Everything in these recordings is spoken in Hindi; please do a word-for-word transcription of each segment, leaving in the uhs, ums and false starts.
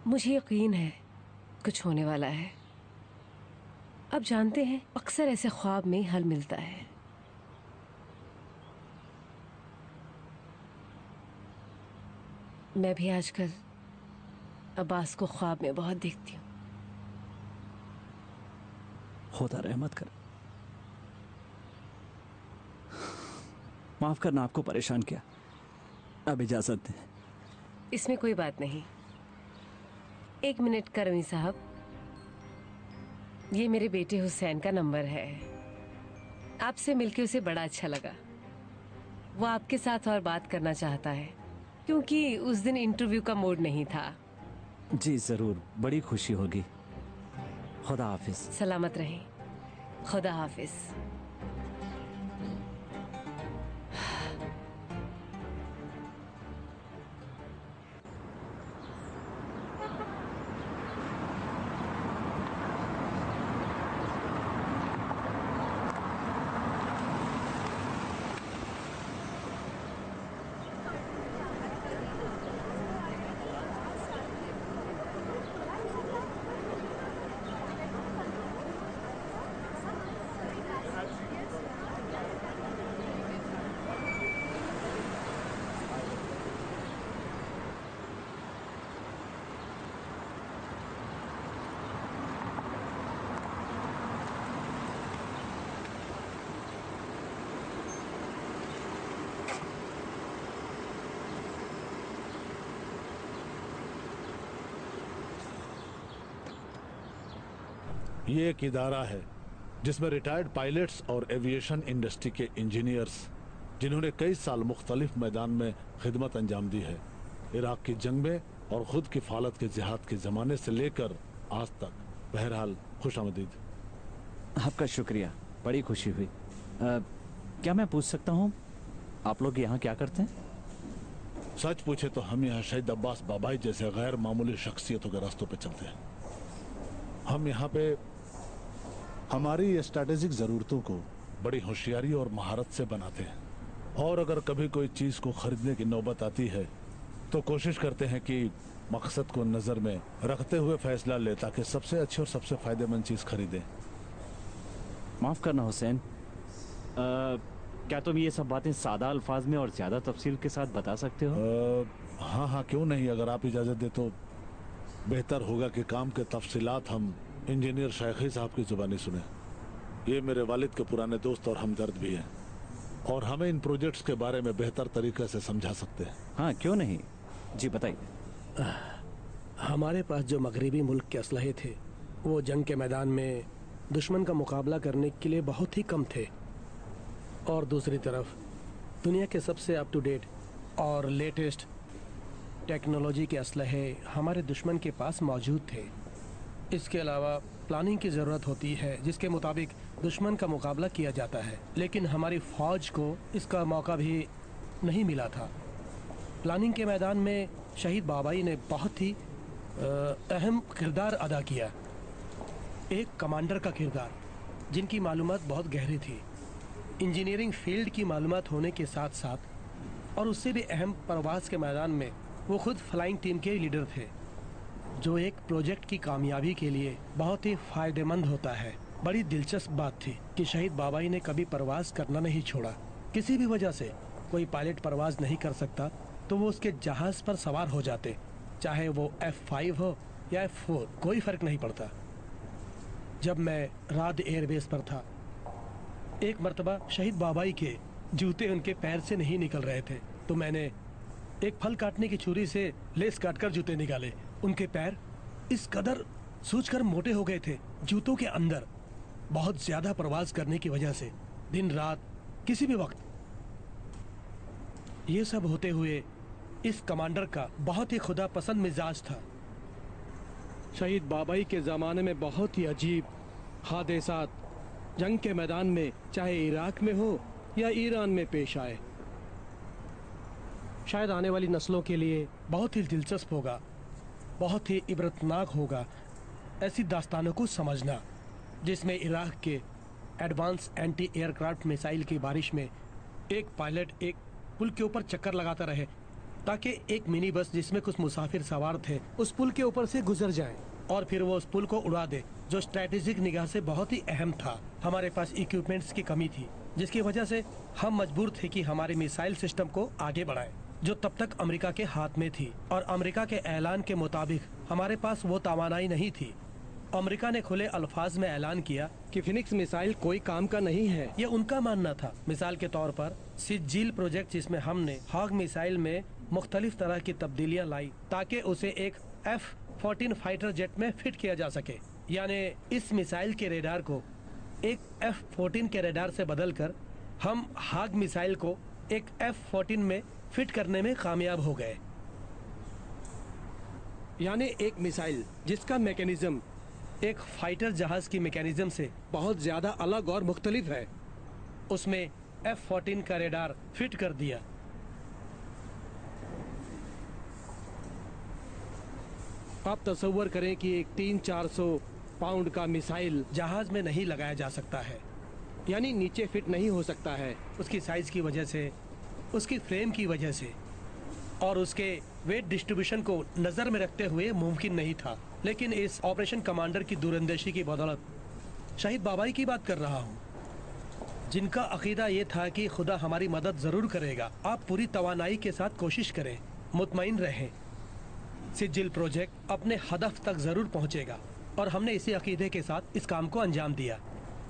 मुझे यकीन है कुछ होने वाला है। अब जानते हैं, अक्सर ऐसे ख्वाब में हल मिलता है। मैं भी आजकल अब्बास को ख्वाब में बहुत देखती हूँ। खुदा रहमत करे। माफ करना आपको परेशान किया, अब इजाजत दें। इसमें कोई बात नहीं। एक मिनट करमी साहब, ये मेरे बेटे हुसैन का नंबर है। आपसे मिलके उसे बड़ा अच्छा लगा। वो आपके साथ और बात करना चाहता है क्योंकि उस दिन इंटरव्यू का मूड नहीं था। जी जरूर, बड़ी खुशी होगी। खुदा हाफिज। सलामत रहें। खुदा हाफिज। ये एक इदारा है जिसमें रिटायर्ड पायलट्स और एविएशन इंडस्ट्री के इंजीनियर्स, जिन्होंने कई साल मुख्तलिफ मैदान में खिदमत अंजाम दी है, इराक की जंग में और खुद की फालत के जिहाद के ज़माने से लेकर आज तक। बहरहाल खुश आमदीद। आपका शुक्रिया, बड़ी खुशी हुई। आ, क्या मैं पूछ सकता हूँ आप लोग यहाँ क्या करते हैं? सच पूछे तो हम यहाँ शहीद अब्बास बाबाई जैसे गैर मामूली शख्सियतों के रास्तों पे चलते हैं। हम यहाँ पे हमारी स्ट्रैटेजिक ज़रूरतों को बड़ी होशियारी और महारत से बनाते हैं, और अगर कभी कोई चीज़ को खरीदने की नौबत आती है तो कोशिश करते हैं कि मकसद को नज़र में रखते हुए फैसला ले, ताकि सबसे अच्छी और सबसे फ़ायदेमंद चीज़ खरीदें। माफ़ करना हुसैन, क्या तुम ये सब बातें सादा अल्फाज में और ज़्यादा तफसील के साथ बता सकते हो? आ, हाँ हाँ क्यों नहीं। अगर आप इजाज़त दे तो बेहतर होगा कि काम के तफसीलात हम इंजीनियर शायखी साहब की जुबानी सुने। ये मेरे वालिद के पुराने दोस्त और हमदर्द भी हैं, और हमें इन प्रोजेक्ट्स के बारे में बेहतर तरीके से समझा सकते हैं। हाँ क्यों नहीं, जी बताइए। हमारे पास जो मगरिबी मुल्क के असलहे थे वो जंग के मैदान में दुश्मन का मुकाबला करने के लिए बहुत ही कम थे, और दूसरी तरफ दुनिया के सबसे अप टू डेट और लेटेस्ट टेक्नोलॉजी के असलहे हमारे दुश्मन के पास मौजूद थे। इसके अलावा प्लानिंग की ज़रूरत होती है जिसके मुताबिक दुश्मन का मुकाबला किया जाता है, लेकिन हमारी फ़ौज को इसका मौका भी नहीं मिला था। प्लानिंग के मैदान में शहीद बाबाई ने बहुत ही अहम किरदार अदा किया, एक कमांडर का किरदार जिनकी मालूमात बहुत गहरी थी। इंजीनियरिंग फील्ड की मालूमात होने के साथ साथ और उससे भी अहम परवाज़ के मैदान में वो खुद फ्लाइंग टीम के लीडर थे, जो एक प्रोजेक्ट की कामयाबी के लिए बहुत ही फ़ायदेमंद होता है। बड़ी दिलचस्प बात थी कि शहीद बाबाई ने कभी परवाज़ करना नहीं छोड़ा। किसी भी वजह से कोई पायलट परवाज़ नहीं कर सकता तो वो उसके जहाज़ पर सवार हो जाते, चाहे वो एफ फाइव हो या एफ फोर, कोई फ़र्क नहीं पड़ता। जब मैं राद एयरबेस पर था, एक मर्तबा शहीद बाबाई के जूते उनके पैर से नहीं निकल रहे थे, तो मैंने एक फल काटने की छुरी से लेस काटकर जूते निकाले। उनके पैर इस कदर सूजकर मोटे हो गए थे जूतों के अंदर, बहुत ज्यादा प्रवास करने की वजह से, दिन रात किसी भी वक्त। ये सब होते हुए इस कमांडर का बहुत ही खुदा पसंद मिजाज था। शहीद बाबाई के ज़माने में बहुत ही अजीब हादसात जंग के मैदान में, चाहे इराक में हो या ईरान में, पेश आए। शायद आने वाली नस्लों के लिए बहुत ही दिलचस्प होगा, बहुत ही इबरतनाक होगा ऐसी दास्तानों को समझना, जिसमें इराक के एडवांस एंटी एयरक्राफ्ट मिसाइल की बारिश में एक पायलट एक पुल के ऊपर चक्कर लगाता रहे ताकि एक मिनी बस जिसमें कुछ मुसाफिर सवार थे उस पुल के ऊपर से गुजर जाएं और फिर वो उस पुल को उड़ा दे, जो स्ट्रेटेजिक निगाह से बहुत ही अहम था। हमारे पास इक्विपमेंट्स की कमी थी, जिसकी वजह से हम मजबूर थे कि हमारे मिसाइल सिस्टम को आगे बढ़ाएं, जो तब तक अमेरिका के हाथ में थी। और अमेरिका के ऐलान के मुताबिक हमारे पास वो तवानाई नहीं थी। अमेरिका ने खुले अल्फाज में ऐलान किया कि फिनिक्स मिसाइल कोई काम का नहीं है। ये उनका मानना था। मिसाल के तौर पर सिज्जिल प्रोजेक्ट, जिसमें हमने हॉग मिसाइल में मुख्तलिफ तरह की तब्दीलियां लाई ताकि उसे एक एफ फोर्टीन फाइटर जेट में फिट किया जा सके। यानी इस मिसाइल के रेडार को एक एफ फोर्टीन के रेडार से बदलकर हम हॉग मिसाइल को एक एफ फोर्टीन में फिट करने में कामयाब हो गए। यानी एक मिसाइल जिसका मैकेनिज्म एक फाइटर जहाज की मैकेनिज्म से बहुत ज्यादा अलग और मुख्तलिफ है, उसमें एफ फोर्टीन का रेडार फिट कर दिया। आप तसव्वुर करें कि एक तीन चार सौ पाउंड का मिसाइल जहाज में नहीं लगाया जा सकता है, यानी नीचे फिट नहीं हो सकता है। उसकी साइज की वजह से, उसकी फ्रेम की वजह से और उसके वेट डिस्ट्रीब्यूशन को नजर में रखते हुए मुमकिन नहीं था। लेकिन इस ऑपरेशन कमांडर की दूरंदेशी की बदौलत, शहीद बाबाई की बात कर रहा हूँ, जिनका अकीदा ये था कि खुदा हमारी मदद जरूर करेगा। आप पूरी तवानाई के साथ कोशिश करें, मुतमईन रहें, सिज्जिल प्रोजेक्ट अपने हदफ तक जरूर पहुंचेगा। और हमने इसी अकीदे के साथ इस काम को अंजाम दिया।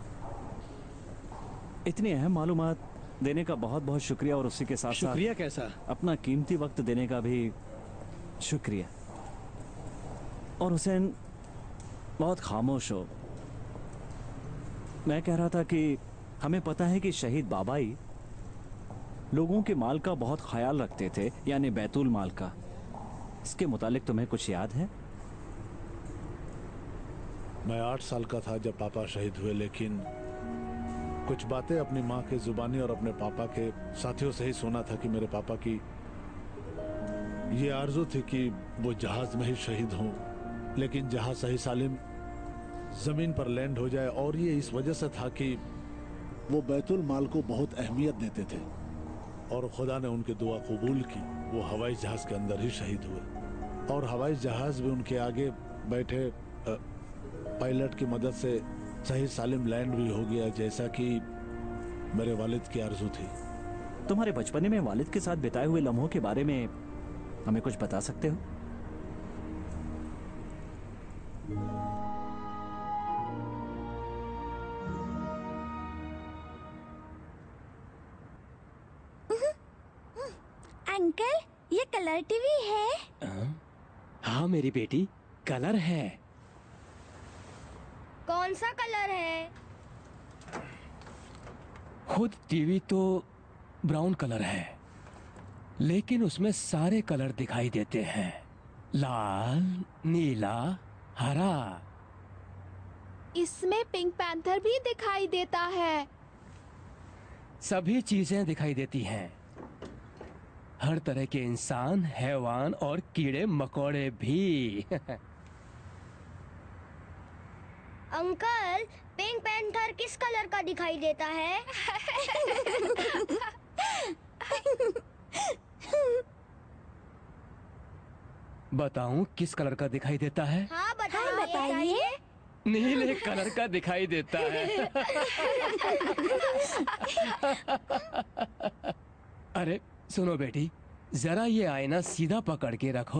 इतनी अहम मालूमात देने का बहुत बहुत शुक्रिया, और उसी के साथ शुक्रिया कैसा, अपना कीमती वक्त देने का भी शुक्रिया। और हुसैन बहुत खामोश हो। मैं कह रहा था कि हमें पता है कि शहीद बाबाई लोगों के माल का बहुत ख्याल रखते थे, यानी बैतुल माल का। इसके मुतालिक तुम्हें कुछ याद है? मैं आठ साल का था जब पापा शहीद हुए, लेकिन कुछ बातें अपनी माँ के जुबानी और अपने पापा के साथियों से ही सुना था कि मेरे पापा की ये आरजू थी कि वो जहाज में ही शहीद हों, लेकिन जहाज सही सालिम जमीन पर लैंड हो जाए। और ये इस वजह से था कि वो बैतुल माल को बहुत अहमियत देते थे, और खुदा ने उनकी दुआ कबूल की। वो हवाई जहाज के अंदर ही शहीद हुए, और हवाई जहाज भी उनके आगे बैठे पायलट की मदद से सही सालिम लैंड भी हो गया, जैसा कि मेरे वालिद की आरजू थी। तुम्हारे बचपने में वालिद के साथ बिताए हुए लम्हों के बारे में हमें कुछ बता सकते हो? अंकल, ये कलर टीवी है? हाँ मेरी बेटी, कलर है। कौन सा कलर है? खुद टीवी तो ब्राउन कलर है, लेकिन उसमें सारे कलर दिखाई देते हैं, लाल, नीला, हरा। इसमें पिंक पैंथर भी दिखाई देता है। सभी चीजें दिखाई देती हैं, हर तरह के इंसान, हैवान और कीड़े मकोड़े भी। अंकल, पिंक पैंथर किस कलर का दिखाई देता है? बताऊं किस कलर का दिखाई देता है? हाँ बताइए, बताइए। नीले कलर का दिखाई देता है। अरे सुनो बेटी, जरा ये आईना सीधा पकड़ के रखो।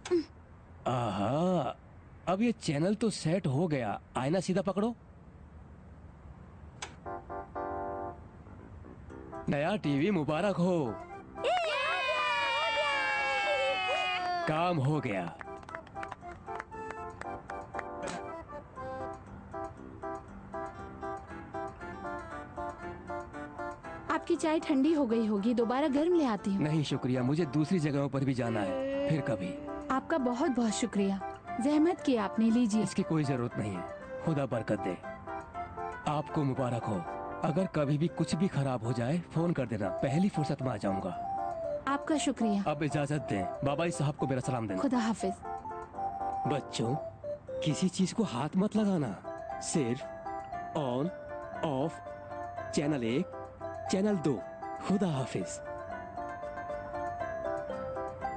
आहा, अब ये चैनल तो सेट हो गया। आईना सीधा पकड़ो। नया टीवी मुबारक हो। काम हो गया। आपकी चाय ठंडी हो गई होगी, दोबारा गर्म ले आती हूँ। नहीं शुक्रिया, मुझे दूसरी जगहों पर भी जाना है, फिर कभी। आपका बहुत बहुत शुक्रिया, जहमत की आपने, लीजिए। इसकी कोई जरूरत नहीं है, खुदा बरकत दे। आपको मुबारक हो। अगर कभी भी कुछ भी खराब हो जाए फोन कर देना, पहली फुर्सत में आ जाऊंगा। आपका शुक्रिया। अब इजाजत दें, बाबाई साहब को मेरा सलाम देना। खुदा हाफिज। बच्चों, किसी चीज को हाथ मत लगाना, सिर्फ ऑन ऑफ, चैनल एक, चैनल दो। खुदा हाफिज।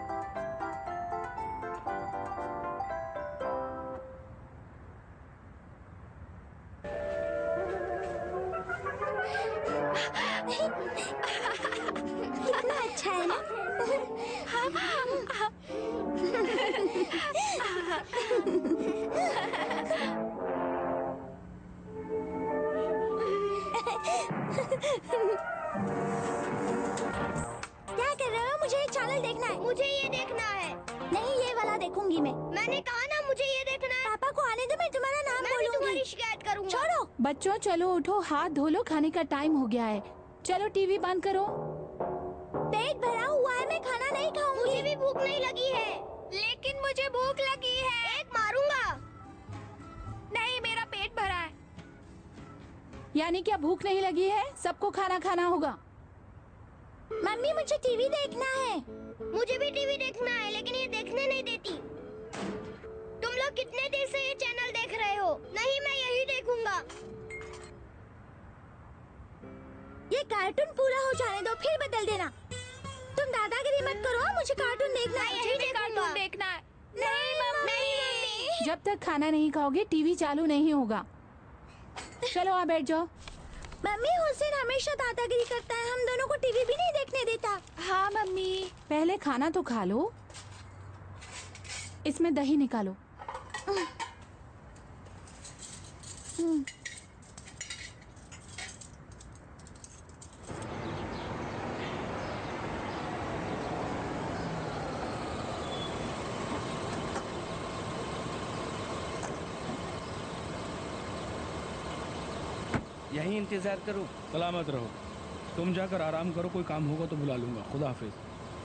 क्या कर रहे हो? मुझे एक चैनल देखना है। मुझे ये देखना है। नहीं, ये वाला देखूंगी मैं। मैंने कहा ना मुझे ये देखना है। पापा को आने दो, मैं तुम्हारा नाम बोलूंगी। तुम्हारी शिकायत करूंगा। छोड़ो बच्चों, चलो उठो, हाथ धो लो, खाने का टाइम हो गया है। चलो टीवी बंद करो। पेट भरा हुआ है, मैं खाना नहीं खाऊंगी। मुझे भी भूख नहीं लगी है। लेकिन मुझे भूख लगी है। एक मारूंगा। नहीं, मेरा पेट भरा है। यानी क्या भूख नहीं लगी है? सबको खाना खाना होगा। मम्मी, मुझे टीवी देखना है। मुझे भी टीवी देखना है, लेकिन ये देखने नहीं देती। तुम लोग कितने देर से ये चैनल देख रहे हो? नहीं, मैं यही देखूंगा। ये कार्टून पूरा हो जाने दो, फिर बदल देना। तुम दादागिरी मत करो, मुझे कार्टून देखना है। यही कार्टून देखना है। नहीं मम्मी, नहीं मम्मी। जब तक खाना नहीं खाओगे टीवी चालू नहीं होगा। चलो आ बैठ जाओ। मम्मी, हुसैन हमेशा दादागिरी करता है, हम दोनों को टीवी भी नहीं देखने देता। हाँ मम्मी। पहले खाना तो खा लो। इसमें दही निकालो। यही इंतजार करूं? सलामत रहो। तुम जाकर आराम करो, कोई काम होगा तो बुला लूंगा। खुदा हाफिज।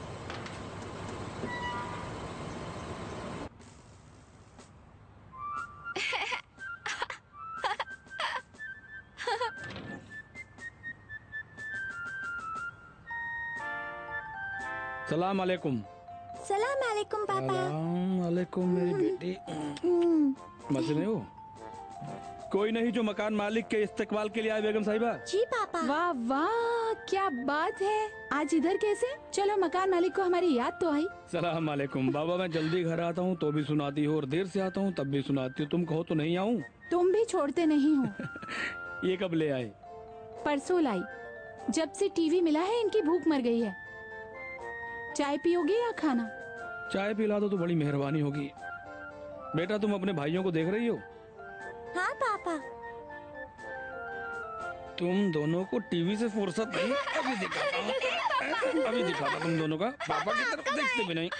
सलाम अलैकुम। सलाम अलैकुम पापा। सलाम अलैकुम मेरी बेटी। मजे में हो? कोई नहीं जो मकान मालिक के इस्तकबाल के लिए आए बेगम साहिबा? जी पापा। वाह वाह, क्या बात है। आज इधर कैसे? चलो, मकान मालिक को हमारी याद तो आई। सलाम अलैकुम। बाबा, मैं जल्दी घर आता हूँ तो भी सुनाती हो और देर से आता हूँ तब भी सुनाती हो। तुम कहो तो नहीं आऊँ? तुम भी छोड़ते नहीं हो। ये कब ले आए? परसों लाई। जब से टीवी मिला है इनकी भूख मर गई है। चाय पियोगे या खाना? चाय पिला दो तो बड़ी मेहरबानी होगी। बेटा, तुम अपने भाइयों को देख रही हो? हाँ पापा। तुम दोनों को टीवी से फुर्सत नहीं। अभी दिखाता हूँ, अभी दिखाता तुम दोनों का। पापा की तरफ देखते भी नहीं।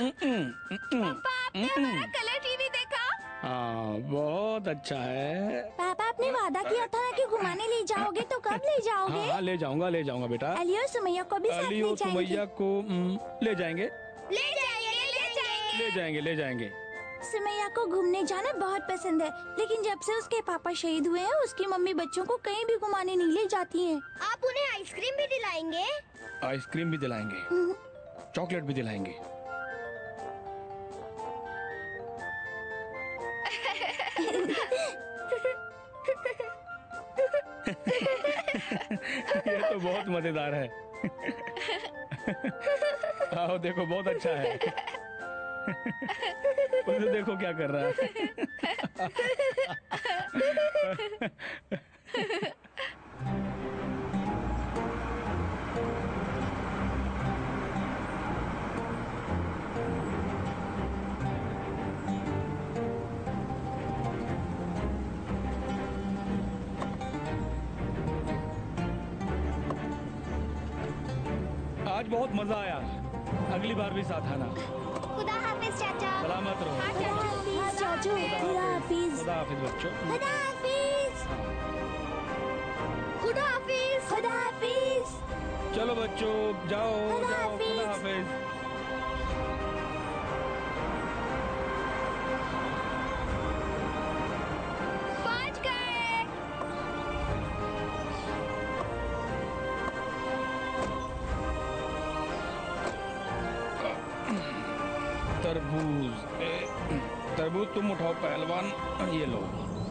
कलर टीवी देखा? हाँ, बहुत अच्छा है। पापा, आपने वादा किया था ना कि घुमाने ले जाओगे, तो कब ले जाओगे? हाँ, हाँ, ले जाऊंगा ले जाऊंगा बेटा। अली और सुमैया को भी साथ अली ले और जाएंगे। सुमैया को हम्म, ले जाएंगे ले जाएंगे ले जाएंगे ले जाएंगे ले जाएंगे। सुमैया को घूमने जाना बहुत पसंद है, लेकिन जब से उसके पापा शहीद हुए हैं उसकी मम्मी बच्चों को कहीं भी घुमाने नहीं ले जाती हैं। आप उन्हें आइसक्रीम भी दिलाएंगे? आइसक्रीम भी दिलाएंगे, चॉकलेट भी दिलाएंगे। ये तो बहुत मजेदार है। आओ देखो, बहुत अच्छा है। उसे देखो क्या कर रहा है। आज बहुत मजा आया, अगली बार भी साथ आना। खुदा हाफिज चाचा। सलामत रहो। खुदा हाफिज चाचू। खुदा हाफिज। खुदा हाफिज बच्चों। खुदा हाफिज। खुदा हाफिज। खुदा हाफिज। चलो बच्चों जाओ खुदा जाओ। हाफिज। खुदा हाफिज। पहुंच गए। तरबूज, ए, तरबूज तुम उठाओ पहलवान, ये लो,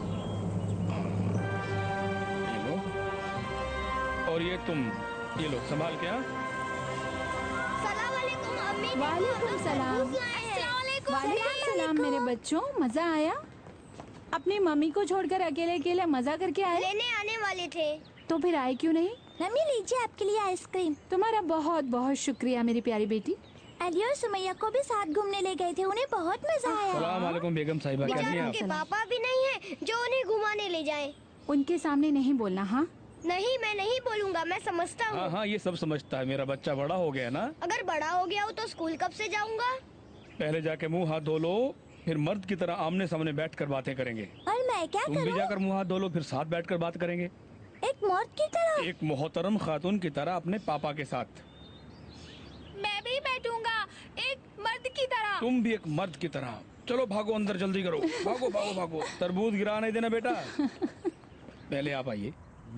ये लो, और ये तुम, ये लो संभाल के। हाँ, सलाम वालेकुम अम्मी। वालेकुम सलाम। वालेकुम सलाम मेरे बच्चों, मजा आया? अपनी मम्मी को छोड़कर अकेले अकेले मजा करके आए? लेने आने वाले थे। तो फिर आए क्यों नहीं? मम्मी लीजिए आपके लिए आइसक्रीम। तुम्हारा बहुत बहुत शुक्रिया मेरी प्यारी बेटी। अली और सुमैया को भी साथ घूमने ले गए थे, उन्हें बहुत मजा आया। सलाम वालेकुम बेगम साहिबा, कैसी हैं बेचारों आप? के पापा भी नहीं है जो उन्हें घुमाने ले जाए। उनके सामने नहीं बोलना। हाँ नहीं, मैं नहीं बोलूँगा, मैं समझता हाँ हूँ। हाँ, ये सब समझता है। मेरा बच्चा बड़ा हो गया ना। अगर बड़ा हो गया हो तो स्कूल कब से जाऊँगा? पहले जाके मुंह हाथ धो लो, फिर मर्द की तरह आमने सामने बैठ कर बातें करेंगे। और मैं क्या तुम भी करूँ? जाकर मुंह हाथ धो लो, फिर साथ बैठ कर बात करेंगे, एक मर्द की तरह? एक मोहतरम खातून की तरह अपने पापा के साथ। मैं भी बैठूंगा एक मर्द की तरह। तुम भी एक मर्द की तरह। चलो भागो अंदर, जल्दी करो, भागो भागो भागो। तरबूज गिरा नहीं देना बेटा। पहले आप आइए।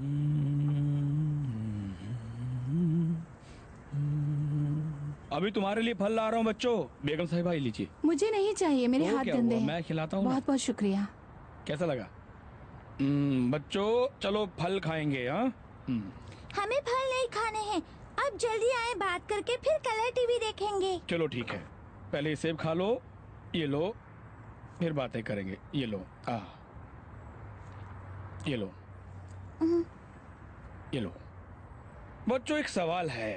अभी तुम्हारे लिए फल ला रहा हूँ बच्चों। बेगम साहिबा ये लीजिए। मुझे नहीं चाहिए, मेरे तो हाथ क्या गंदे हुआ, हैं। मैं खिलाता हूँ ना। बहुत बहुत शुक्रिया। कैसा लगा? हम्म, बच्चों चलो फल खाएंगे। हाँ हम्म, हमें फल नहीं खाने हैं। अब जल्दी आए, बात करके फिर कलर टीवी देखेंगे। चलो ठीक है। पहले ये सेब खा लो, ये लो, फिर बातें करेंगे। ये लो, आ, ये लो, ये लो। बच्चों एक सवाल है,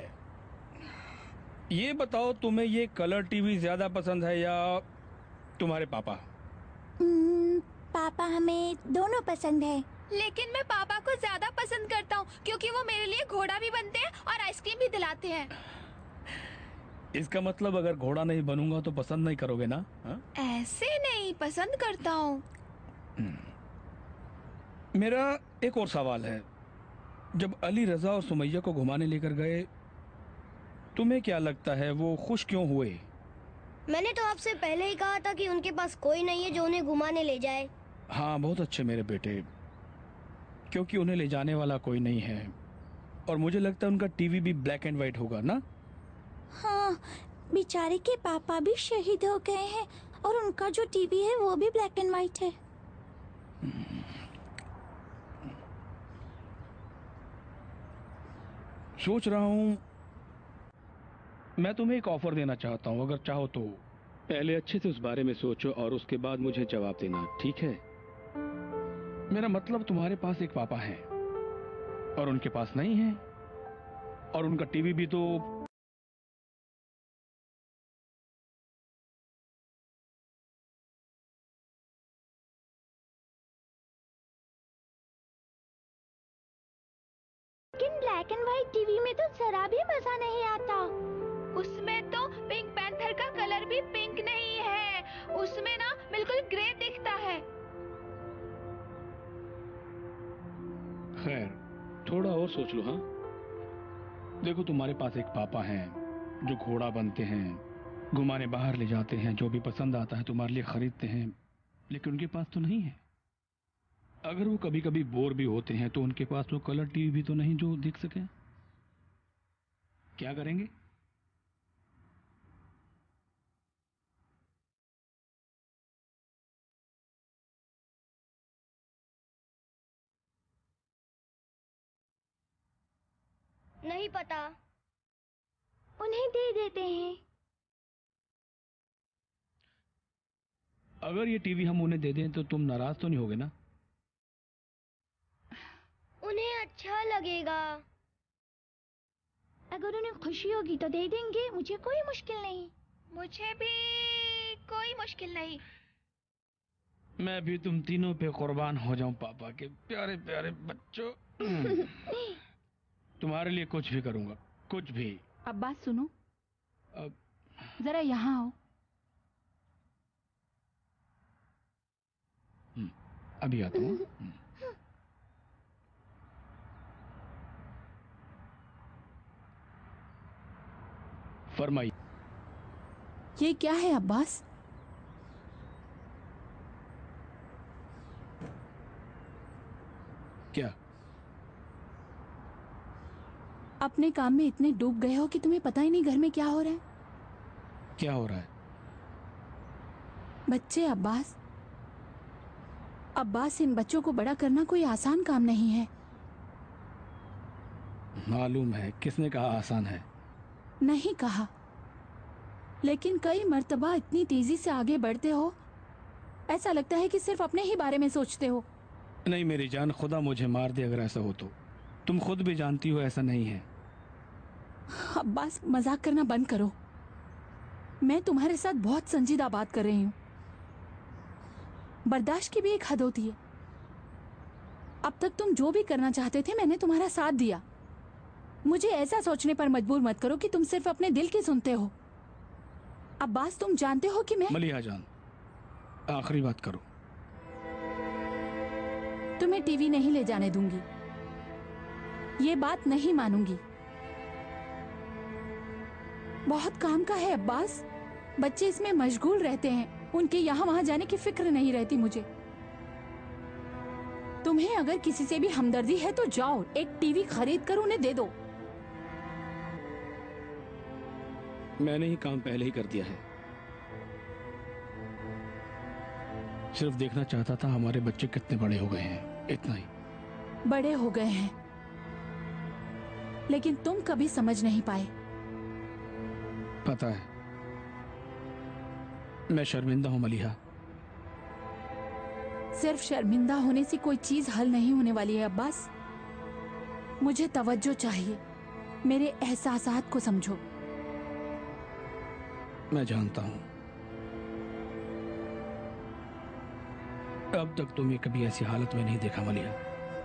ये बताओ तुम्हें ये कलर टीवी ज्यादा पसंद है या तुम्हारे पापा? हम्म, पापा हमें दोनों पसंद है। लेकिन मैं पापा को ज्यादा पसंद करता हूँ क्योंकि वो मेरे लिए घोड़ा भी बनते हैं और आइसक्रीम भी दिलाते हैं। इसका मतलब अगर घोड़ा नहीं बनूंगा तो पसंद नहीं करोगे ना? हा? ऐसे नहीं, पसंद करता हूँ। मेरा एक और सवाल है, जब अली रजा और सुमैया को घुमाने लेकर गए, तुम्हें क्या लगता है वो खुश क्यों हुए? मैंने तो आपसे पहले ही कहा था कि उनके पास कोई नहीं है जो उन्हें घुमाने ले जाए। हाँ बहुत अच्छे मेरे बेटे, क्योंकि उन्हें ले जाने वाला कोई नहीं है। और मुझे लगता है उनका टीवी भी ब्लैक एंड व्हाइट होगा ना? हाँ, बेचारे के पापा भी शहीद हो गए हैं और उनका जो टीवी है वो भी ब्लैक एंड व्हाइट है। सोच रहा हूँ मैं तुम्हें एक ऑफर देना चाहता हूँ, अगर चाहो तो। पहले अच्छे से उस बारे में सोचो और उसके बाद मुझे जवाब देना, ठीक है? मेरा मतलब तुम्हारे पास एक पापा है और उनके पास नहीं है, और उनका टीवी भी तो लेकिन ब्लैक एंड व्हाइट टीवी में तो जरा भी मजा नहीं आता। उसमें तो पिंक पैंथर का कलर भी पिंक नहीं है, उसमें ना बिल्कुल ग्रे दिखता है। खैर थोड़ा और सोच लो। हाँ देखो, तुम्हारे पास एक पापा हैं जो घोड़ा बनते हैं, घुमाने बाहर ले जाते हैं, जो भी पसंद आता है तुम्हारे लिए खरीदते हैं, लेकिन उनके पास तो नहीं है। अगर वो कभी कभी बोर भी होते हैं तो उनके पास वो कलर टीवी भी तो नहीं जो देख सके। क्या करेंगे? नहीं पता, उन्हें दे देते हैं। अगर ये टीवी हम उन्हें दे दें तो तुम नाराज तो नहीं होगे ना? उन्हें अच्छा लगेगा। अगर उन्हें खुशी होगी तो दे देंगे, मुझे कोई मुश्किल नहीं। मुझे भी कोई मुश्किल नहीं। मैं भी तुम तीनों पे कुर्बान हो जाऊं, पापा के प्यारे प्यारे बच्चों। तुम्हारे लिए कुछ भी करूंगा, कुछ भी। अब बात सुनो, अब जरा यहाँ आओ। अभी आता हूँ। फरमाइए। ये क्या है अब्बास? क्या? अपने काम में इतने डूब गए हो कि तुम्हें पता ही नहीं घर में क्या हो रहा है। क्या हो रहा है? बच्चे अब्बास, अब्बास इन बच्चों को बड़ा करना कोई आसान काम नहीं है। मालूम है, किसने कहा आसान है? नहीं कहा, लेकिन कई मर्तबा इतनी तेजी से आगे बढ़ते हो, ऐसा लगता है कि सिर्फ अपने ही बारे में सोचते हो। नहीं मेरी जान, खुदा मुझे मार दे अगर ऐसा हो तो। तुम खुद भी जानती हो ऐसा नहीं है। अब्बास मजाक करना बंद करो। मैं तुम्हारे साथ बहुत संजीदा बात कर रही हूँ। बर्दाश्त की भी एक हद होती है। अब तक तुम जो भी करना चाहते थे मैंने तुम्हारा साथ दिया। मुझे ऐसा सोचने पर मजबूर मत करो कि तुम सिर्फ अपने दिल की सुनते हो। अब्बास, तुम जानते हो कि मैं मलिहा जान, आखिरी बात करो। तुम्हें टीवी नहीं ले जाने दूंगी, ये बात नहीं मानूंगी। बहुत काम का है अब्बास, बच्चे इसमें मशगूल रहते हैं, उनके यहाँ वहां जाने की फिक्र नहीं रहती मुझे। तुम्हें अगर किसी से भी हमदर्दी है तो जाओ, एक टीवी खरीद कर उन्हें दे दो। मैंने ही काम पहले ही कर दिया है। सिर्फ देखना चाहता था हमारे बच्चे कितने बड़े हो गए हैं, इतना ही। बड़े हो गए हैं, लेकिन तुम कभी समझ नहीं पाए। पता है, मैं शर्मिंदा हूं मलिहा। सिर्फ शर्मिंदा होने से कोई चीज हल नहीं होने वाली है अब्बास। मुझे तवज्जो चाहिए, मेरे एहसासात को समझो। मैं जानता हूं, अब तक तुम्हें कभी ऐसी हालत में नहीं देखा मलिहा।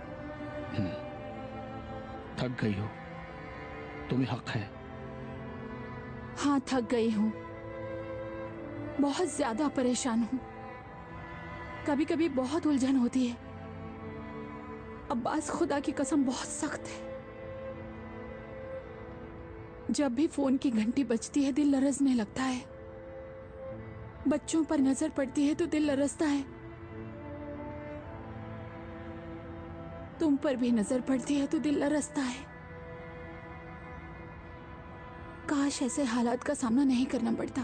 थक गई हो, तुम्हें हक है। हाँ, थक गई हूँ, बहुत ज्यादा परेशान हूँ। कभी कभी बहुत उलझन होती है अब्बास, खुदा की कसम बहुत सख्त है। जब भी फोन की घंटी बजती है दिल लरजने लगता है, बच्चों पर नजर पड़ती है तो दिल लरजता है, तुम पर भी नजर पड़ती है तो दिल लरजता है। काश ऐसे हालात का सामना नहीं करना पड़ता।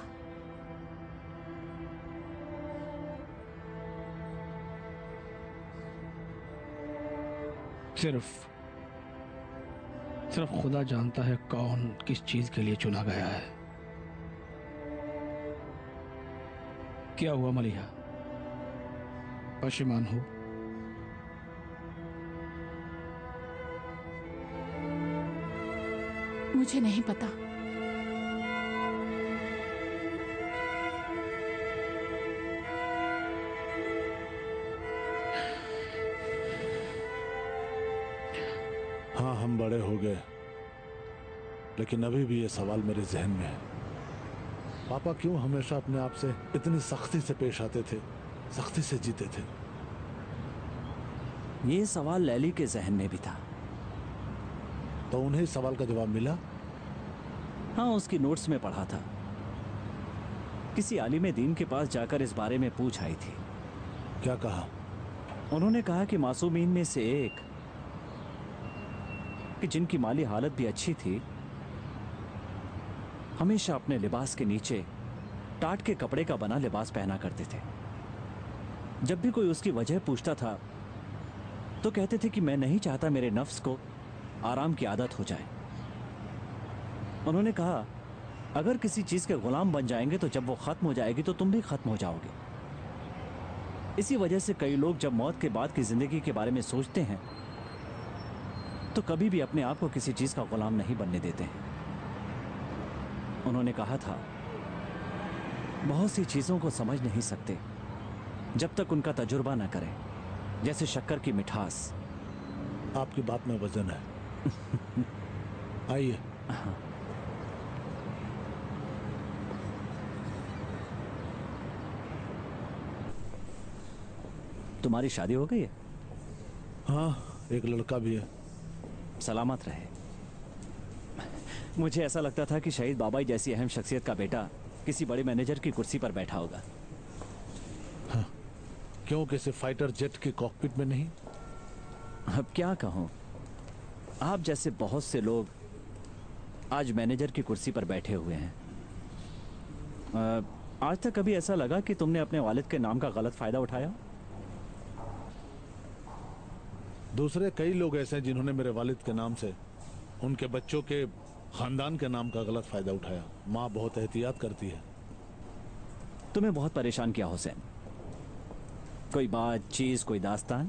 सिर्फ सिर्फ खुदा जानता है कौन किस चीज के लिए चुना गया है। क्या हुआ मलिहा, परेशान हो? मुझे नहीं पता। हाँ, हम बड़े हो गए, लेकिन अभी भी ये सवाल मेरे जहन में है, पापा क्यों हमेशा अपने आप से इतनी सख्ती से पेश आते थे, सख्ती से जीते थे। ये सवाल लैली के जहन में भी था। तो उन्हें इस सवाल का जवाब मिला? हाँ, उसकी नोट्स में पढ़ा था। किसी आलिम दीन के पास जाकर इस बारे में पूछ आई थी। क्या कहा? उन्होंने कहा कि मासूमीन में से एक, कि जिनकी माली हालत भी अच्छी थी, हमेशा अपने लिबास के नीचे टाट के कपड़े का बना लिबास पहना करते थे। जब भी कोई उसकी वजह पूछता था तो कहते थे कि मैं नहीं चाहता मेरे नफ्स को आराम की आदत हो जाए। उन्होंने कहा, अगर किसी चीज के गुलाम बन जाएंगे तो जब वो खत्म हो जाएगी तो तुम भी खत्म हो जाओगे। इसी वजह से कई लोग जब मौत के बाद की जिंदगी के बारे में सोचते हैं तो कभी भी अपने आप को किसी चीज का गुलाम नहीं बनने देते हैं। उन्होंने कहा था, बहुत सी चीजों को समझ नहीं सकते जब तक उनका तजुर्बा न करें, जैसे शक्कर की मिठास। आपकी बात में वजन है। आइए। तुम्हारी शादी हो गई है? हाँ, एक लड़का भी है। सलामत रहे। मुझे ऐसा लगता था कि शहीद बाबाई जैसी अहम शख्सियत का बेटा किसी बड़े मैनेजर की कुर्सी पर बैठा होगा। हाँ, क्यों किसी फाइटर जेट के कॉकपिट में नहीं? अब क्या कहूं, आप जैसे बहुत से लोग आज मैनेजर की कुर्सी पर बैठे हुए हैं। आज तक कभी ऐसा लगा कि तुमने अपने वालिद के नाम का गलत फायदा उठाया? दूसरे कई लोग ऐसे हैं जिन्होंने मेरे वालिद के नाम से उनके बच्चों के खानदान के नाम का गलत फायदा उठाया। माँ बहुत एहतियात करती है। तुम्हें बहुत परेशान किया हुसैन? कोई बात, चीज, कोई दास्तान?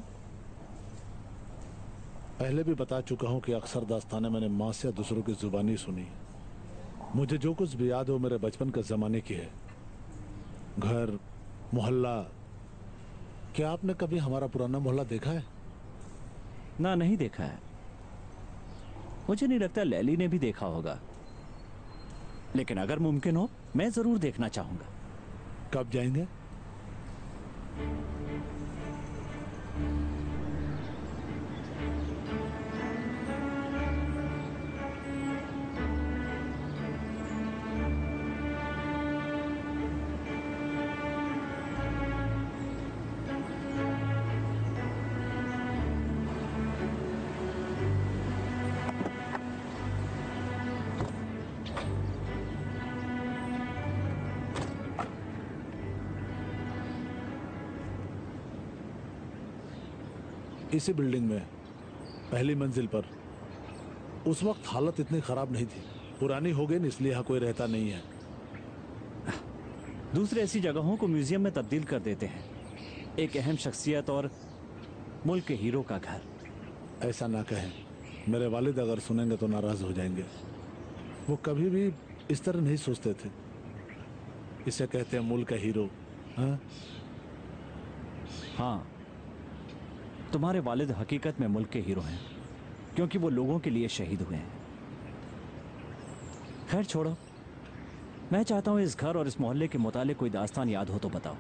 पहले भी बता चुका हूं कि अक्सर दास्तानें मैंने माँ से दूसरों की जुबानी सुनी। मुझे जो कुछ भी याद हो मेरे बचपन के जमाने की है। घर, मोहल्ला। क्या आपने कभी हमारा पुराना मोहल्ला देखा है? ना, नहीं देखा है। मुझे नहीं लगता लैली ने भी देखा होगा, लेकिन अगर मुमकिन हो मैं जरूर देखना चाहूंगा। कब जाएंगे? इसी बिल्डिंग में पहली मंजिल पर। उस वक्त हालत इतनी खराब नहीं थी। पुरानी हो गई न, इसलिए यहाँ कोई रहता नहीं है। दूसरे ऐसी जगहों को म्यूजियम में तब्दील कर देते हैं। एक अहम शख्सियत और मुल्क के हीरो का घर। ऐसा ना कहें, मेरे वालिद अगर सुनेंगे तो नाराज हो जाएंगे। वो कभी भी इस तरह नहीं सोचते थे। इसे कहते हैं मुल्क का हीरो। हाँ हाँ, तुम्हारे वालिद हकीकत में मुल्क के हीरो हैं, क्योंकि वो लोगों के लिए शहीद हुए हैं। खैर छोड़ो, मैं चाहता हूं इस घर और इस मोहल्ले के मुतालिक कोई दास्तान याद हो तो बताओ।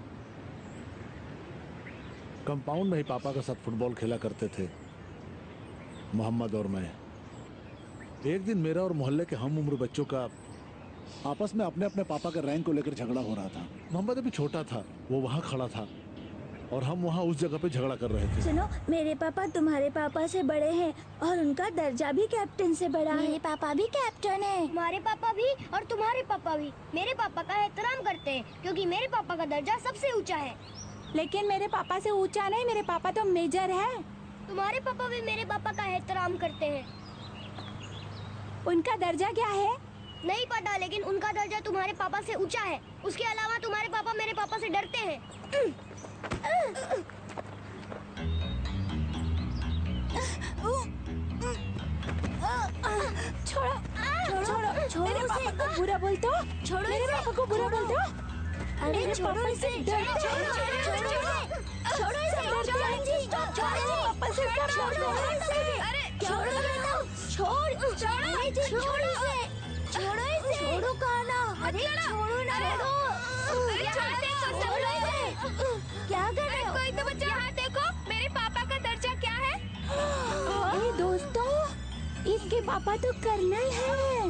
कंपाउंड में ही पापा के साथ फुटबॉल खेला करते थे मोहम्मद और मैं। एक दिन मेरा और मोहल्ले के हम उम्र बच्चों का आपस में अपने अपने पापा के रैंक को लेकर झगड़ा हो रहा था। मोहम्मद अभी छोटा था, वो वहां खड़ा था और हम वहाँ उस जगह पे झगड़ा कर रहे थे। सुनो, मेरे पापा तुम्हारे पापा से बड़े हैं और उनका दर्जा भी कैप्टन से बड़ा है। मेरे पापा भी कैप्टन है। तुम्हारे पापा भी और तुम्हारे पापा भी मेरे पापा का एहतराम करते हैं, क्योंकि मेरे पापा का दर्जा सबसे ऊंचा है। लेकिन मेरे पापा से ऊंचा नहीं, मेरे पापा तो मेजर है। तुम्हारे पापा भी मेरे पापा का एहतराम करते हैं। उनका दर्जा क्या है? नहीं पता, लेकिन उनका दर्जा तुम्हारे पापा से ऊंचा है। उसके अलावा तुम्हारे पापा मेरे पापा से डरते हैं। छोड़ो, छोड़ो, छोड़ो मेरे पापा को बुरा बोल दो। छोड़ो मेरे पापा को बुरा बोल दो। अरे छोड़ो इसे, छोड़ो छोड़ो छोड़ो छोड़ो इसे, छोड़ो पापा से छोड़ो इसे, अरे छोड़ो छोड़ छोड़ो छोड़ो इसे, छोड़ो इसे, छोड़ो काना, अरे छोड़ो ना, छोड़ो इसे। क्या कर रहे हो? कोई तो बच्चा, यहाँ देखो मेरे पापा का दर्जा क्या है। अरे दोस्तों, इसके पापा तो कर्नल हैं।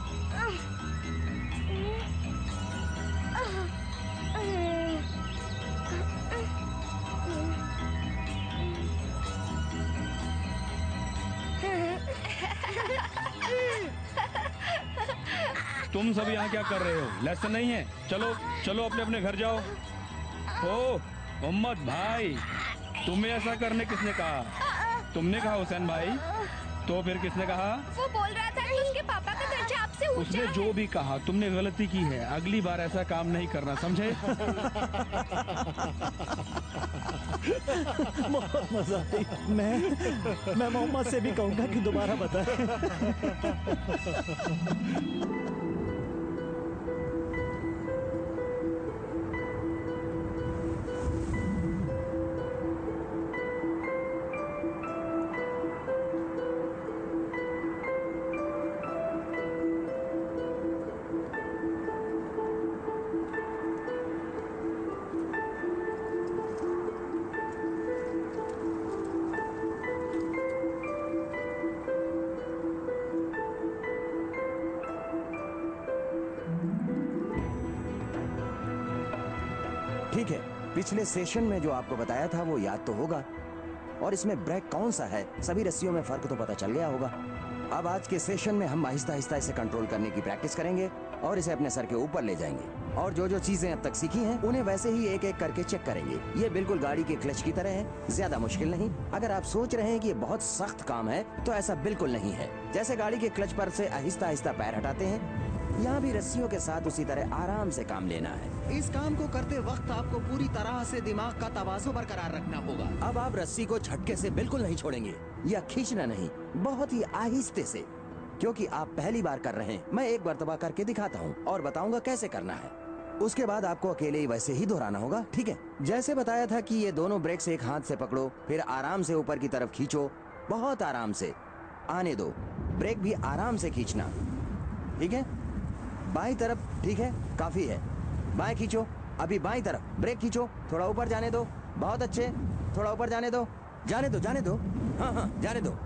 तुम सब यहाँ क्या कर रहे हो? लेसन नहीं है? चलो चलो अपने अपने घर जाओ। ओ मोहम्मद भाई, तुम्हें ऐसा करने किसने कहा? तुमने कहा हुसैन भाई? तो फिर किसने कहा? वो बोल रहा था कि उसके पापा का दर्जा आपसे ऊंचा उसने है। जो भी कहा, तुमने गलती की है। अगली बार ऐसा काम नहीं करना, समझे? बहुत मजा आई। मैं मैं मोहम्मद से भी कहूंगा कि दोबारा बताएं। ठीक है, पिछले सेशन में जो आपको बताया था वो याद तो होगा, और इसमें ब्रेक कौन सा है, सभी रस्सियों में फर्क तो पता चल गया होगा। अब आज के सेशन में हम आहिस्ता आहिस्ता इसे कंट्रोल करने की प्रैक्टिस करेंगे और इसे अपने सर के ऊपर ले जाएंगे, और जो जो चीजें अब तक सीखी हैं उन्हें वैसे ही एक एक करके चेक करेंगे। ये बिल्कुल गाड़ी के क्लच की तरह है, ज्यादा मुश्किल नहीं। अगर आप सोच रहे हैं कि ये बहुत सख्त काम है तो ऐसा बिल्कुल नहीं है। जैसे गाड़ी के क्लच पर से आहिस्ता आहिस्ता पैर हटाते हैं, यहाँ भी रस्सियों के साथ उसी तरह आराम से काम लेना है। इस काम को करते वक्त आपको पूरी तरह से दिमाग का तवाज़ुन बरकरार रखना होगा। अब आप रस्सी को झटके से बिल्कुल नहीं छोड़ेंगे या खींचना नहीं, बहुत ही आहिस्ते से, क्योंकि आप पहली बार कर रहे हैं। मैं एक मर्तबा करके दिखाता हूँ और बताऊंगा कैसे करना है। उसके बाद आपको अकेले ही वैसे ही दोहराना होगा, ठीक है? जैसे बताया था कि ये दोनों ब्रेक्स एक हाथ से पकड़ो, फिर आराम से ऊपर की तरफ खींचो, बहुत आराम से। आने दो, ब्रेक भी आराम से खींचना, ठीक है? बाईं तरफ, ठीक है, काफी है। बाएं खींचो, अभी बाईं तरफ ब्रेक खींचो, थोड़ा ऊपर जाने दो, बहुत अच्छे, थोड़ा ऊपर जाने दो, जाने दो, जाने दो, हाँ हाँ जाने दो।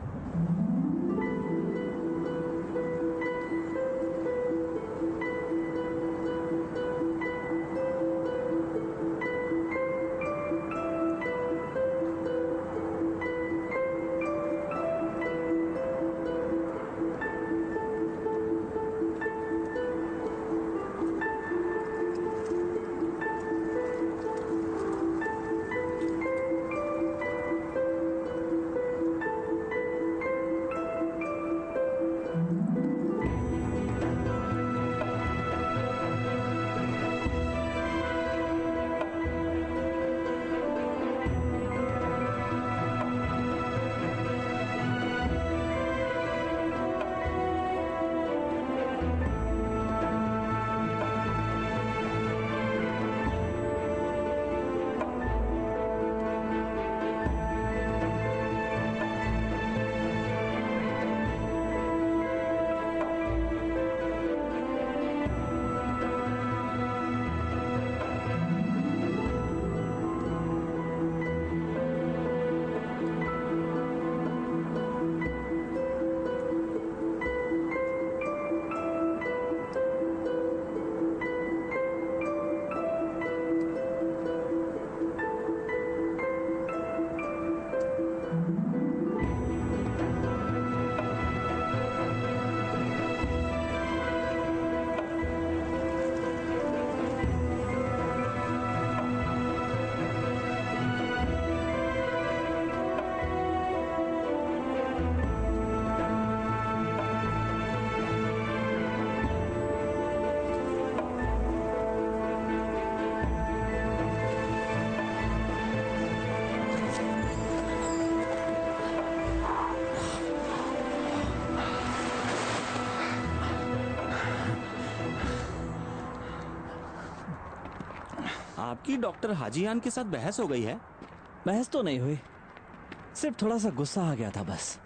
आपकी डॉक्टर हाजीयान के साथ बहस हो गई है? बहस तो नहीं हुई, सिर्फ थोड़ा सा गुस्सा आ गया था बस।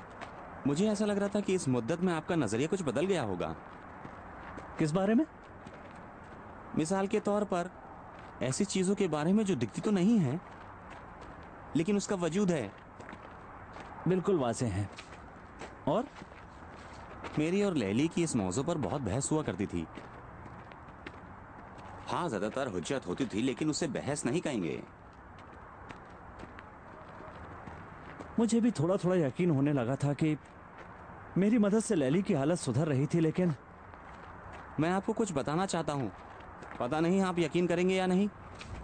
मुझे ऐसा लग रहा था कि इस मुद्दत में आपका नजरिया कुछ बदल गया होगा। किस बारे में? मिसाल के तौर पर ऐसी चीजों के बारे में जो दिखती तो नहीं है लेकिन उसका वजूद है। बिल्कुल वाज़ेह है। और मेरी और लैली की इस मौजू पर बहुत बहस हुआ करती थी। हाँ, ज्यादातर हुज्जत होती थी लेकिन उसे बहस नहीं कहेंगे। मुझे भी थोड़ा थोड़ा यकीन होने लगा था कि मेरी मदद से लैली की हालत सुधर रही थी, लेकिन मैं आपको कुछ बताना चाहता हूँ, पता नहीं आप यकीन करेंगे या नहीं।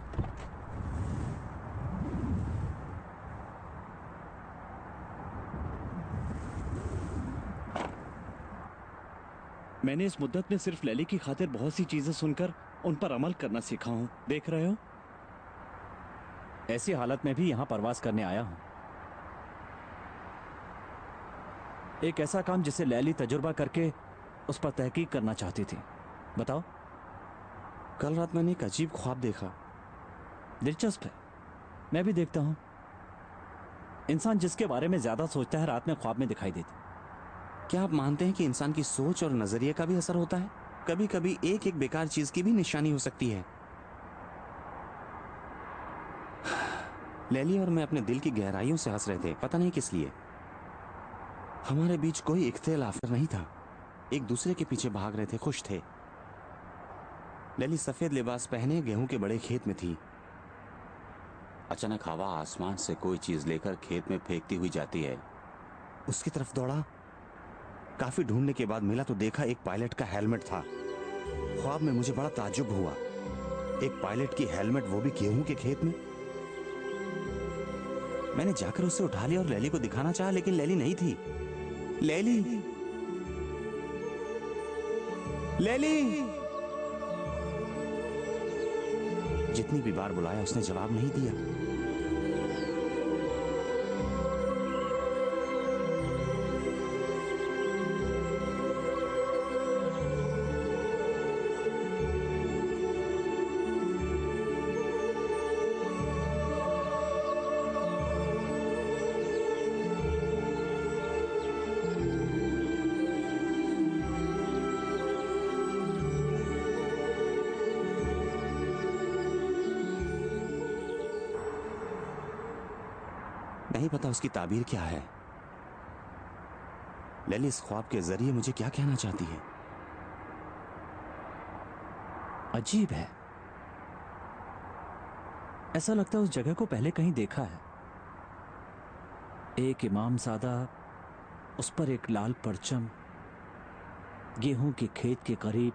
मैंने इस मुद्दत में सिर्फ लैली की खातिर बहुत सी चीजें सुनकर उन पर अमल करना सीखा हूं। देख रहे हो, ऐसी हालत में भी यहां परवाज करने आया हूं। एक ऐसा काम जिसे लैली तजुर्बा करके उस पर तहकीक करना चाहती थी। बताओ। कल रात मैंने एक अजीब ख्वाब देखा। दिलचस्प है, मैं भी देखता हूं। इंसान जिसके बारे में ज्यादा सोचता है रात में ख्वाब में दिखाई देती। क्या आप मानते हैं कि इंसान की सोच और नजरिए का भी असर होता है? कभी कभी एक एक बेकार चीज की भी निशानी हो सकती है। लैली और मैं अपने दिल की गहराइयों से हंस रहे थे, पता नहीं किस लिए। हमारे बीच कोई इख्तिलाफ नहीं था, एक दूसरे के पीछे भाग रहे थे, खुश थे। लैली सफेद लिबास पहने गेहूं के बड़े खेत में थी। अचानक हवा आसमान से कोई चीज लेकर खेत में फेंकती हुई जाती है। उसकी तरफ दौड़ा, काफी ढूंढने के बाद मिला तो देखा एक पायलट का हेलमेट था। ख्वाब में मुझे बड़ा ताज्जुब हुआ, एक पायलट की हेलमेट, वो भी गेहूं के खेत में। मैंने जाकर उसे उठा लिया और लैली को दिखाना चाहा, लेकिन लैली नहीं थी। लैली, लैली! जितनी भी बार बुलाया उसने जवाब नहीं दिया। नहीं पता उसकी ताबीर क्या है। लैली इस ख्वाब के जरिए मुझे क्या कहना चाहती है? अजीब है, ऐसा लगता है उस जगह को पहले कहीं देखा है। एक इमाम सादा, उस पर एक लाल परचम, गेहूं के खेत के करीब।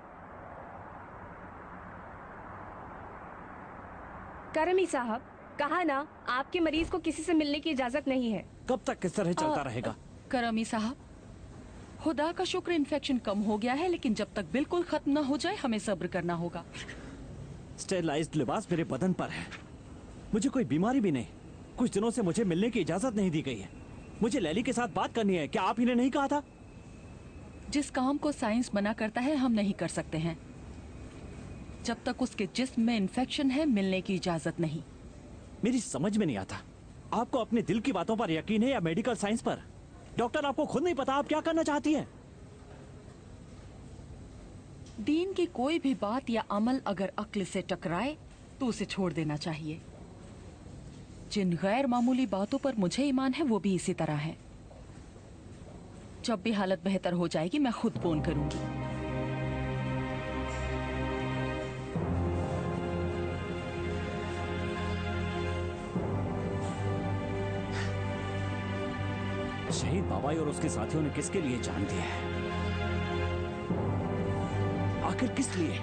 करमी साहब, कहा ना आपके मरीज को किसी से मिलने की इजाजत नहीं है। कब तक किस तरह चलता रहेगा? करमी साहब, खुदा का शुक्र इन्फेक्शन कम हो गया है, लेकिन जब तक बिल्कुल खत्म ना हो जाए हमें सब्र करना होगा। स्टेरलाइज्ड लिबास मेरे बदन पर है, मुझे कोई बीमारी भी नहीं। कुछ दिनों से मुझे मिलने की इजाजत नहीं दी गई है। मुझे लैली के साथ बात करनी है। क्या आप ही ने नहीं कहा था? जिस काम को साइंस मना करता है हम नहीं कर सकते हैं। जब तक उसके जिस्म में इन्फेक्शन है मिलने की इजाजत नहीं। मेरी समझ में नहीं आता, आपको अपने दिल की बातों पर यकीन है या मेडिकल साइंस पर? डॉक्टर, आपको खुद नहीं पता आप क्या करना चाहती हैं? दीन की कोई भी बात या अमल अगर अक्ल से टकराए तो उसे छोड़ देना चाहिए। जिन गैर मामूली बातों पर मुझे ईमान है वो भी इसी तरह है। जब भी हालत बेहतर हो जाएगी मैं खुद फोन करूंगी। शहीद बाबाई और उसके साथियों ने किसके लिए जान दी है? आखिर किस लिए?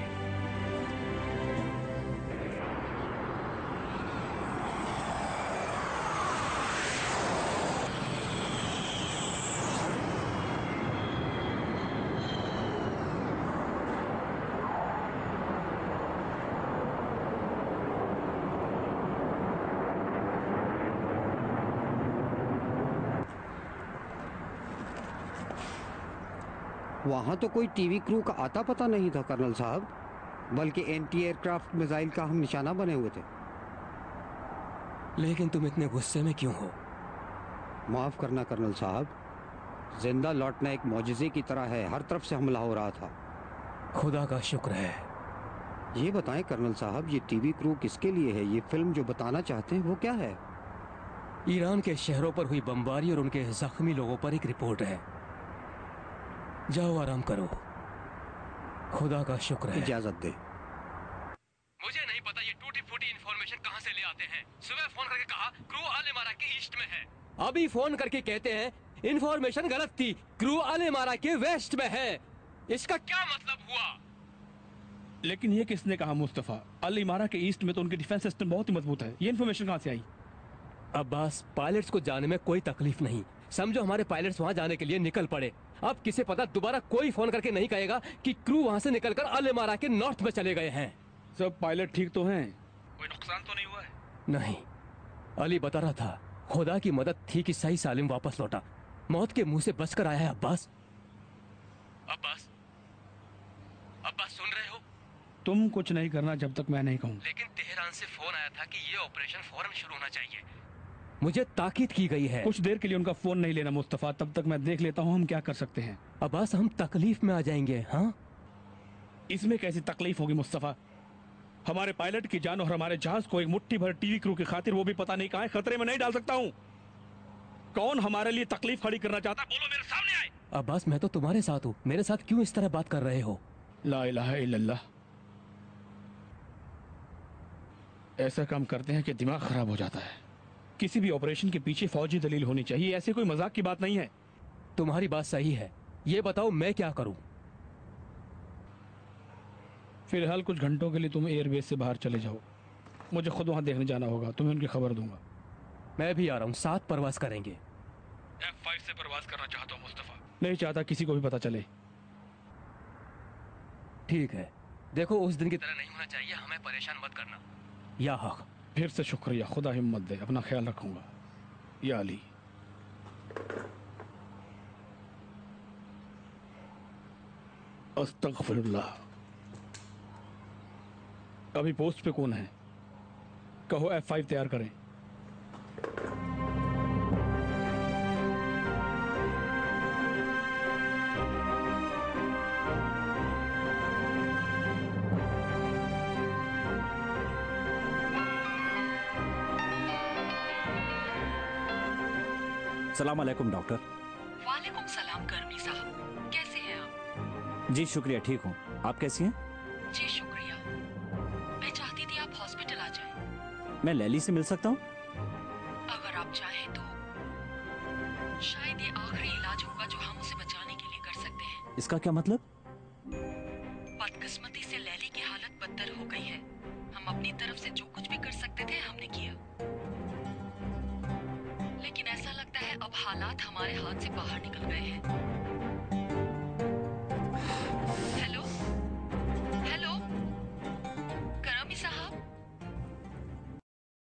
वहाँ तो कोई टीवी क्रू का आता पता नहीं था कर्नल साहब, बल्कि एंटी एयरक्राफ्ट मिसाइल का हम निशाना बने हुए थे। लेकिन तुम इतने गुस्से में क्यों हो? माफ करना कर्नल साहब, जिंदा लौटना एक मौजिज़े की तरह है। हर तरफ से हमला हो रहा था। खुदा का शुक्र है। ये बताएं कर्नल साहब, ये टीवी क्रू किसके लिए है? ये फिल्म जो बताना चाहते हैं वो क्या है? ईरान के शहरों पर हुई बमबारी और उनके जख्मी लोगों पर एक रिपोर्ट है। जाओ आराम करो। खुदा का शुक्र है। इजाजत दे। मुझे नहीं पता ये टूटी फूटी इंफॉर्मेशन कहाँ से ले आते हैं। सुबह फोन करके कहा क्रू आलेमारा के ईस्ट में है, अभी फोन करके कहते हैं इंफॉर्मेशन गलत थी, क्रू आलेमारा के वेस्ट में है। इसका क्या मतलब हुआ? लेकिन ये किसने कहा मुस्तफा? अल इमारा के ईस्ट में तो उनकी डिफेंस सिस्टम बहुत ही मजबूत है। ये इन्फॉर्मेशन कहाँ से आई? अब्बास, पायलट्स को जाने में कोई तकलीफ नहीं। समझो हमारे पायलट्स वहां जाने के लिए निकल पड़े। अब किसे पता दोबारा कोई फोन करके नहीं कहेगा कि क्रू वहां से निकलकर अल इमारा के नॉर्थ में चले गए हैं। सब पायलट ठीक तो हैं? कोई नुकसान तो नहीं हुआ है? नहीं, अली बता रहा था खुदा की मदद थी कि सही सालिम वापस लौटा। मौत के मुंह से बचकर आया है। अब्बास, अब्बास, अब्बास सुन रहे हो? तुम कुछ नहीं करना जब तक मैं नहीं कहूँ। लेकिन तेहरान से फोन आया था कि ये ऑपरेशन फौरन शुरू होना चाहिए। मुझे ताकीद की गई है। कुछ देर के लिए उनका फोन नहीं लेना मुस्तफा, तब तक मैं देख लेता हूँ हम क्या कर सकते हैं। अब्बास, हम तकलीफ में आ जाएंगे। हाँ, इसमें कैसी तकलीफ होगी मुस्तफा? हमारे पायलट की जान और हमारे जहाज को एक मुट्ठी भर टीवी क्रू की खातिर वो भी पता नहीं कहाँ है खतरे में नहीं डाल सकता हूँ। कौन हमारे लिए तकलीफ खड़ी करना चाहता है? बोलो, मेरे सामने आए। अब्बास, मैं तो तुम्हारे साथ हूँ, मेरे साथ क्यों इस तरह बात कर रहे हो? ला इलाहा इल्लल्लाह। ऐसा काम करते हैं कि दिमाग खराब हो जाता है। किसी भी ऑपरेशन के पीछे फौजी दलील होनी चाहिए, ऐसे कोई मजाक की बात नहीं है। तुम्हारी बात सही है। ये बताओ मैं क्या करूं? फिलहाल कुछ घंटों के लिए तुम एयरबेस से बाहर चले जाओ। मुझे खुद वहां देखने जाना होगा, तुम्हें उनकी खबर दूंगा। मैं भी आ रहा हूँ, साथ परवाज करेंगे। एफ फाइव से परवाज करना चाहता हूँ मुस्तफा। नहीं चाहता किसी को भी पता चले। ठीक है, देखो उस दिन की तरह नहीं होना चाहिए, हमें परेशान मत करना। या हक। फिर से शुक्रिया, खुदा हिम्मत दे, अपना ख्याल रखूंगा। या अली। अस्तगफिरुल्लाह। अभी पोस्ट पे कौन है? कहो एफ फाइव तैयार करें। सलाम अलैकुम डॉक्टर। वालेकुम सलाम कर्मी साहब, कैसे हैं आप? जी शुक्रिया, ठीक हूँ। आप कैसी हैं? जी शुक्रिया। मैं चाहती थी आप हॉस्पिटल आ जाएं। मैं लैली से मिल सकता हूँ? अगर आप चाहें तो शायद ये आखिरी इलाज होगा जो हम उसे बचाने के लिए कर सकते हैं। इसका क्या मतलब? बदकिस्मती से लैली की हालत बदतर हो गई है। हम अपनी तरफ से जो कुछ भी कर सकते थे हमने किया, लेकिन ऐसा लगता है अब हालात हमारे हाथ से बाहर निकल गए हैं।